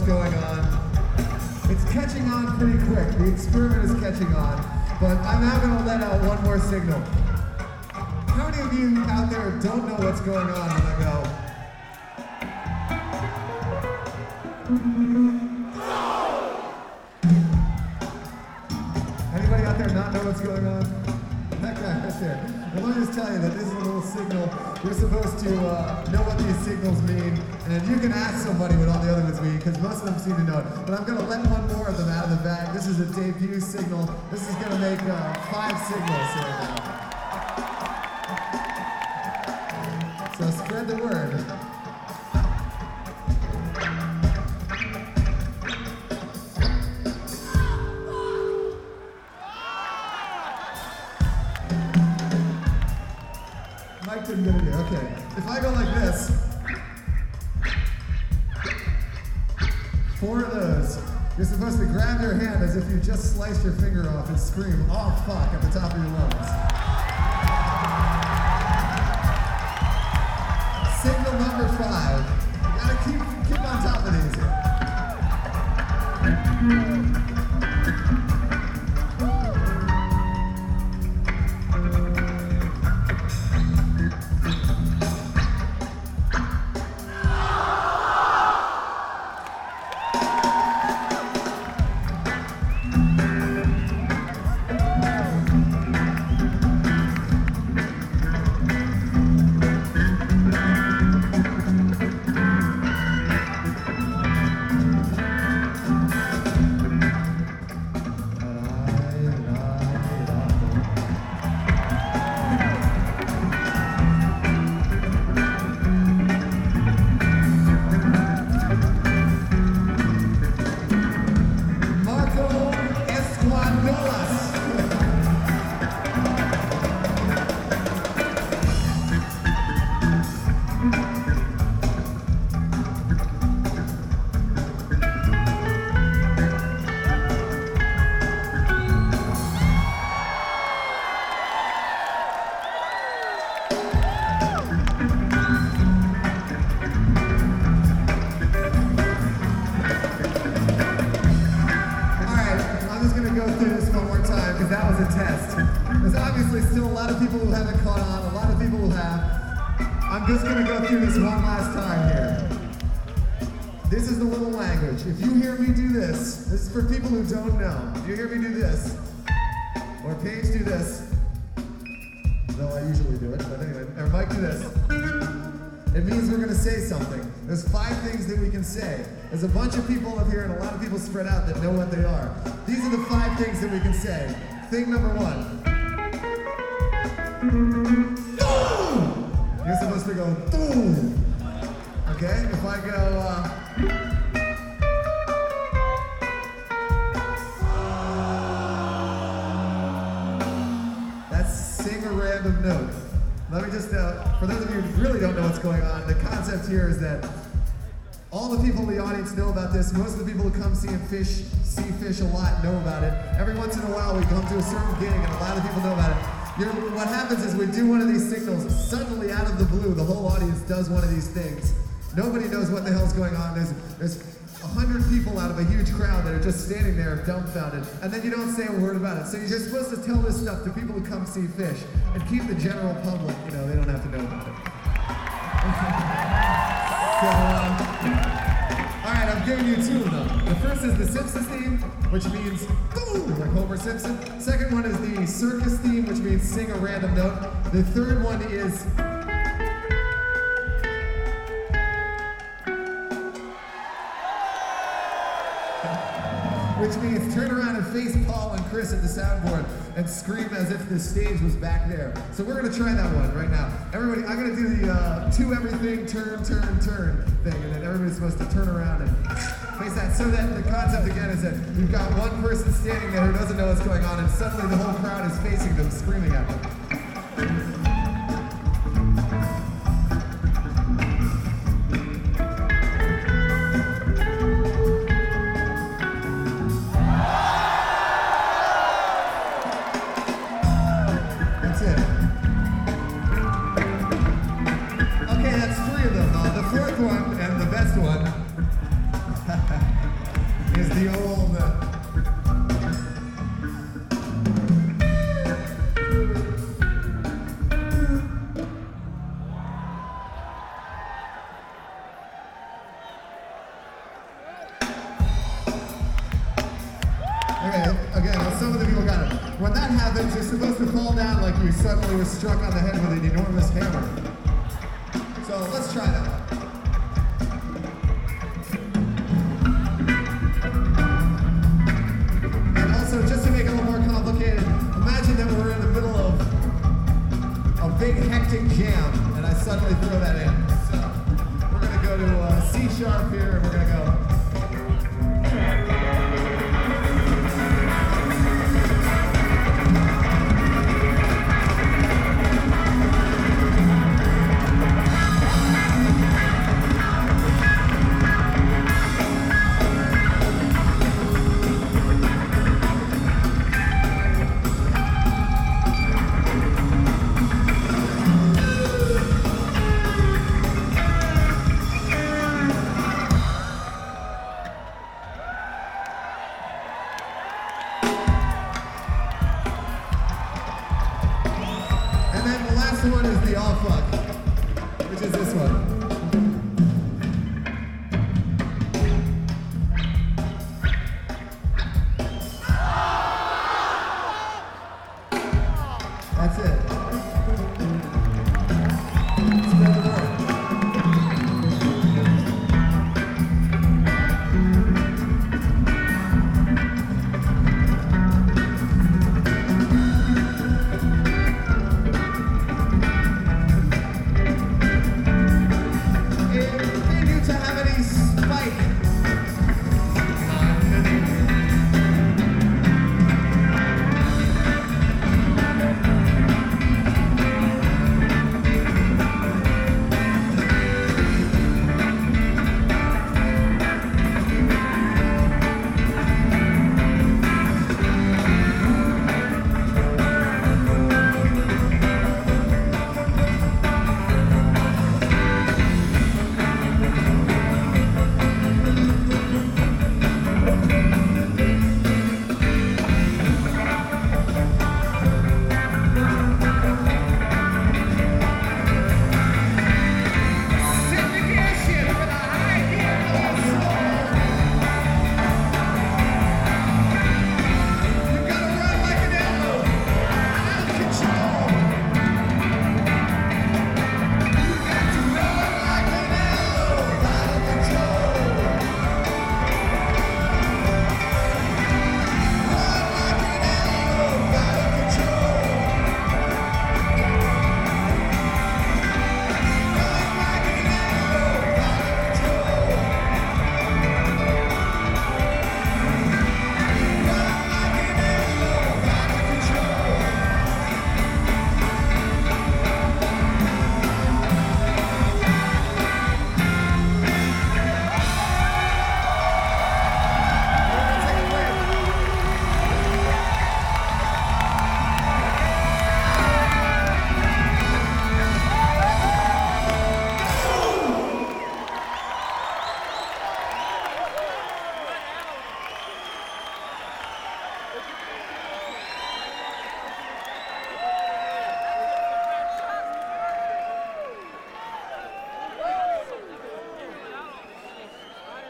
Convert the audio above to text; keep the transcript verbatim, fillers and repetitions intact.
going on. It's catching on pretty quick. The experiment is catching on, but I'm now going to let out one more signal. How many of you out there don't know what's going on when I go? Anybody out there not know what's going on? That guy right there. Well, let me just tell you that this is a little signal. You're supposed to uh, know what these signals mean, and you can ask somebody what all the other ones mean, because most of them seem to know it. But I'm going to let one more of them out of the bag. This is a debut signal. This is going to make uh, five signals here now. So spread the word. Mike didn't get it here. Okay. If I go like this, four of those, you're supposed to grab your hand as if you just sliced your finger off and scream, "Oh fuck," at the top of your lungs. Signal number five. You gotta keep, keep on top of these here. If you hear me do this, this is for people who don't know. If you hear me do this, or Paige do this, though I usually do it, but anyway, or Mike do this, it means we're going to say something. There's five things that we can say. There's a bunch of people up here and a lot of people spread out that know what they are. These are the five things that we can say. Thing number one. Boom! You're supposed to go, boom! Okay? If I go, uh... sing a random note. Let me just, uh, for those of you who really don't know what's going on, the concept here is that all the people in the audience know about this. Most of the people who come see fish, see fish a lot know about it. Every once in a while we come to a certain gig and a lot of people know about it. You're, what happens is we do one of these signals, suddenly out of the blue, the whole audience does one of these things. Nobody knows what the hell's going on. There's, there's a hundred people out of a huge crowd that are just standing there dumbfounded, and then you don't say a word about it. So you're just supposed to tell this stuff to people who come see fish, and keep the general public, you know, they don't have to know about it. So, um, all right, I'm giving you two of them. The first is the Simpsons theme, which means boom, like Homer Simpson. Second one is the circus theme, which means sing a random note. The third one is which means turn around and face Paul and Chris at the soundboard and scream as if the stage was back there. So we're gonna try that one right now. Everybody, I'm gonna do the uh, to everything, turn, turn, turn thing, and then everybody's supposed to turn around and face that. So that the concept again is that you've got one person standing there who doesn't know what's going on, and suddenly the whole crowd is facing them, screaming at them. One, and the best one is the old. Uh, Okay, again, some of the people got it. When that happens, you're supposed to fall down like you suddenly were struck on the head with an enormous hammer. So let's try that. And also, just to make it a little more complicated, imagine that we're in the middle of a big hectic jam, and I suddenly throw that in. So we're gonna go to uh, C sharp here, and we're gonna go. And then the last one is the all fuck, which is this one.